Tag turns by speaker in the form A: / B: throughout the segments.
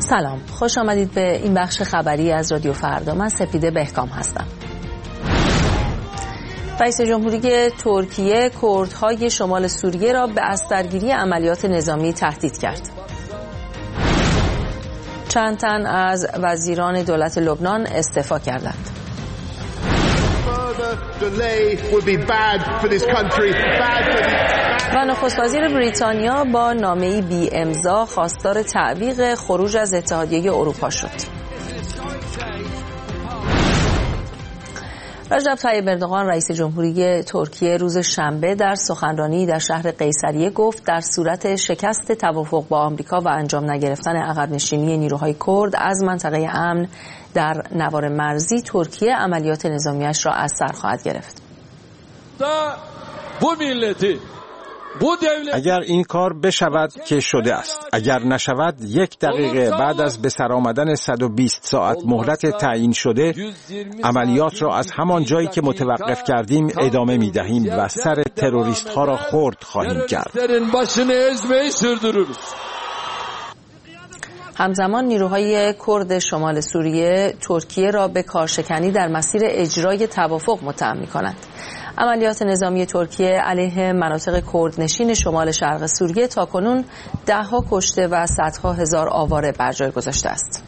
A: سلام، خوش آمدید به این بخش خبری از رادیو فردا. من سپیده بهکام هستم. رئیس جمهوری ترکیه کردهای شمال سوریه را به بسترگیری عملیات نظامی تهدید کرد. چند تن از وزیران دولت لبنان استعفا کردند. و نخست وزیر بریتانیا با نامه‌ای بی امضا خواستار تعویق خروج از اتحادیه اروپا شد. رجب طیب اردوغان رئیس جمهوری ترکیه روز شنبه در سخنرانی در شهر قیصریه گفت در صورت شکست توافق با آمریکا و انجام نگرفتن عقب نشینی نیروهای کرد از منطقه امن در نوار مرزی، ترکیه عملیات نظامیش را از سر خواهد گرفت.
B: اگر این کار بشود که شده است، اگر نشود 1 دقیقه بعد از به سر آمدن 120 ساعت مهلت تعیین شده عملیات را از همان جایی که متوقف کردیم ادامه می دهیم و سر تروریست ها را خرد خواهیم کرد.
A: همزمان نیروهای کرد شمال سوریه ترکیه را به کارشکنی در مسیر اجرای توافق متهم می‌کنند. عملیات نظامی ترکیه علیه مناطق کردنشین شمال شرق سوریه تاکنون 10 کشته و صدها هزار آواره بر جای گذاشته است.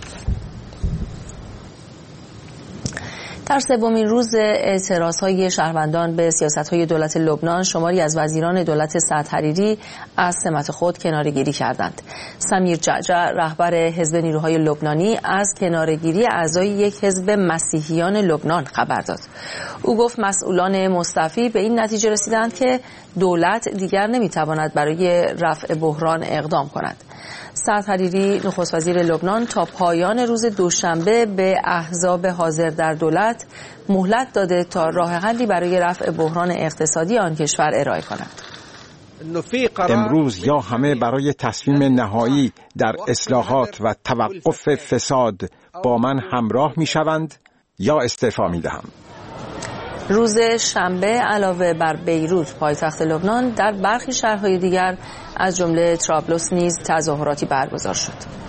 A: در سومین روز اعتراضهای شهروندان به سیاست‌های دولت لبنان، شماری از وزیران دولت سعد حریری از سمت خود کناره‌گیری کردند. سمیر جعجع رهبر حزب نیروهای لبنانی از کناره‌گیری اعضای یک حزب مسیحیان لبنان خبر داد. او گفت مسئولان مستعفی به این نتیجه رسیدند که دولت دیگر نمی‌تواند برای رفع بحران اقدام کند. سعد حریری نخست وزیر لبنان تا پایان روز دوشنبه به احزاب حاضر در دولت مهلت داده تا راه حلی برای رفع بحران اقتصادی آن کشور ارائه کنند.
B: امروز یا همه برای تصمیم نهایی در اصلاحات و توقف فساد با من همراه می‌شوند یا استعفا می‌دهم.
A: روز شنبه علاوه بر بیروت پایتخت لبنان، در برخی شهرهای دیگر از جمله طرابلس نیز تظاهراتی برگزار شد.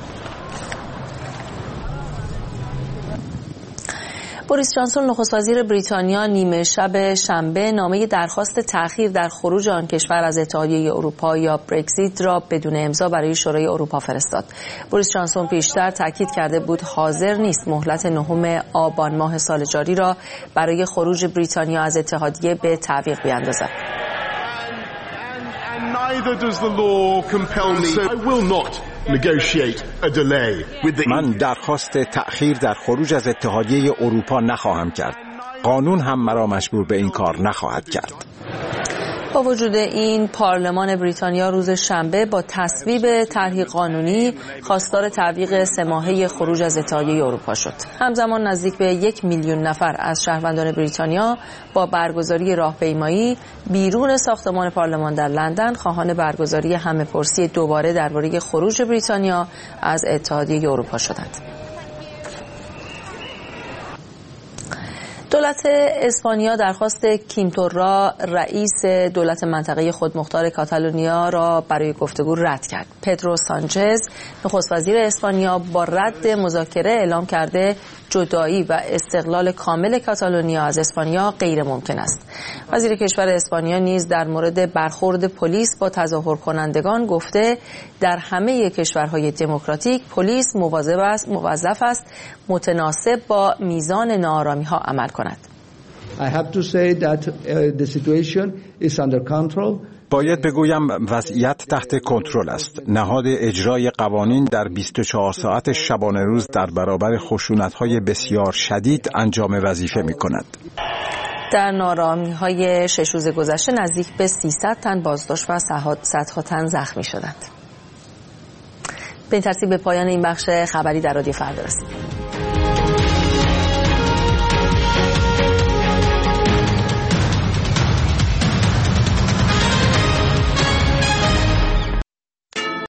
A: بوریس جانسون نخست وزیر بریتانیا نیمه شب شنبه نامه درخواست تأخیر در خروج آن کشور از اتحادیه اروپا یا برگزیت را بدون امضا برای شورای اروپا فرستاد. بوریس جانسون پیشتر تاکید کرده بود حاضر نیست مهلت 9 آبان ماه سال جاری را برای خروج بریتانیا از اتحادیه به تعویق بیاندازد.
B: من درخواست تأخیر در خروج از اتحادیه اروپا نخواهم کرد. قانون هم مرا مجبور به این کار نخواهد کرد.
A: با وجود این، پارلمان بریتانیا روز شنبه با تصویب طرحی قانونی خواستار تعویق 3 ماهه خروج از اتحادیه اروپا شد. همزمان نزدیک به 1 میلیون نفر از شهروندان بریتانیا با برگزاری راهپیمایی بیرون ساختمان پارلمان در لندن خواهان برگزاری همه‌پرسی دوباره درباره خروج بریتانیا از اتحادیه اروپا شدند. دولت اسپانیا درخواست کینتوررا رئیس دولت منطقه خودمختار کاتالونیا را برای گفتگو رد کرد. پدرو سانچز نخست وزیر اسپانیا با رد مذاکره اعلام کرده جدایی و استقلال کامل کاتالونیا از اسپانیا غیر ممکن است. وزیر کشور اسپانیا نیز در مورد برخورد پلیس با تظاهر کنندگان گفته در همه کشورهای دموکراتیک پلیس موظف است متناسب با میزان ناآرامی ها عمل کند.
C: I have to say that the situation is under control.
B: باید بگویم وضعیت تحت کنترل است. نهاد اجرای قوانین در 24 ساعت شبانه روز در برابر خشونت‌های بسیار شدید انجام وظیفه می‌کند.
A: در ناآرامی‌های 6 روز گذشته نزدیک به 300 تن بازداشت و صدها تن زخمی شدند. به این ترتیب به پایان این بخش خبری در رادیو فردا رسیدیم.